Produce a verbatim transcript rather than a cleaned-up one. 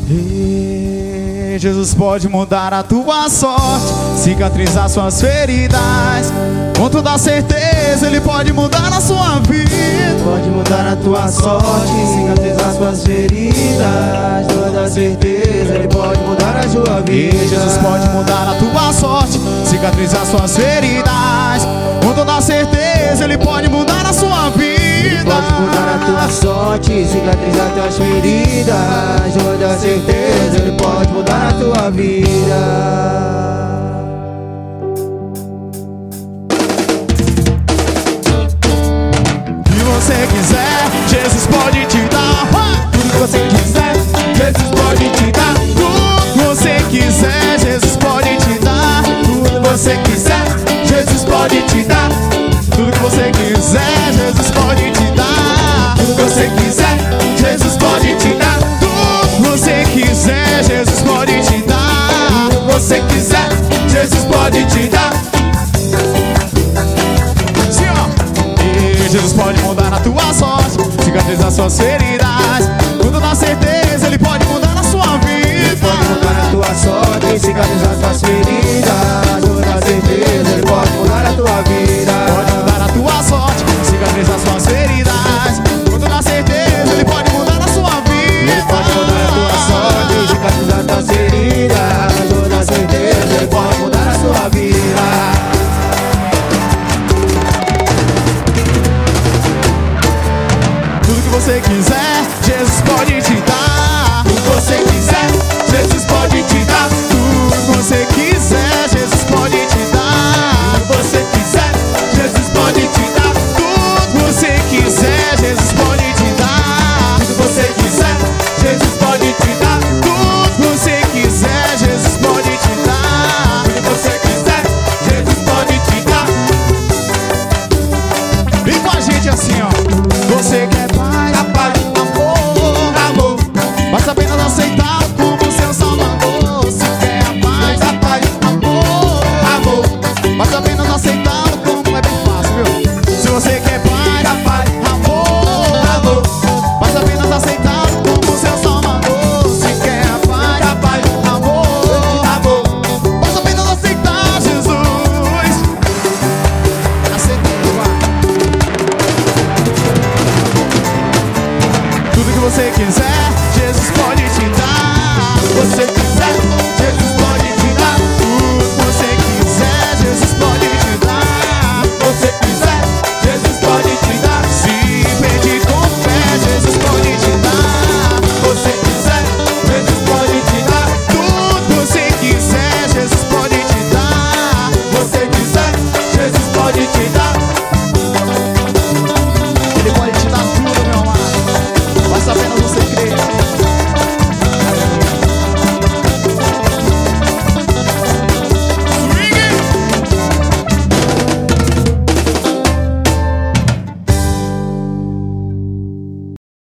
E Jesus pode mudar a tua sorte, cicatrizar suas feridas. Com toda certeza Ele pode mudar a sua vida. Pode mudar a tua sorte, cicatrizar suas feridas. Toda certeza Ele pode mudar a sua vida. E Jesus pode mudar a tua sorte, cicatrizar suas feridas. Com toda certeza Ele pode mudar a sua vida. Pode mudar a tua sorte, cicatrizar tuas feridas. Toda certeza Ele pode mudar a tua vida. Se você quiser, Jesus pode te dar tudo que você quiser. Jesus pode te dar tudo que você quiser. Jesus pode te dar tudo que você quiser. Jesus pode te dar tudo que você quiser. Jesus pode te dar tudo que você quiser. Jesus pode te dar tudo que você quiser. Jesus pode te dar tudo que você quiser. Jesus pode te dar. Sim, ó. E Jesus pode mudar a tua sorte, cicatrizar suas feridas.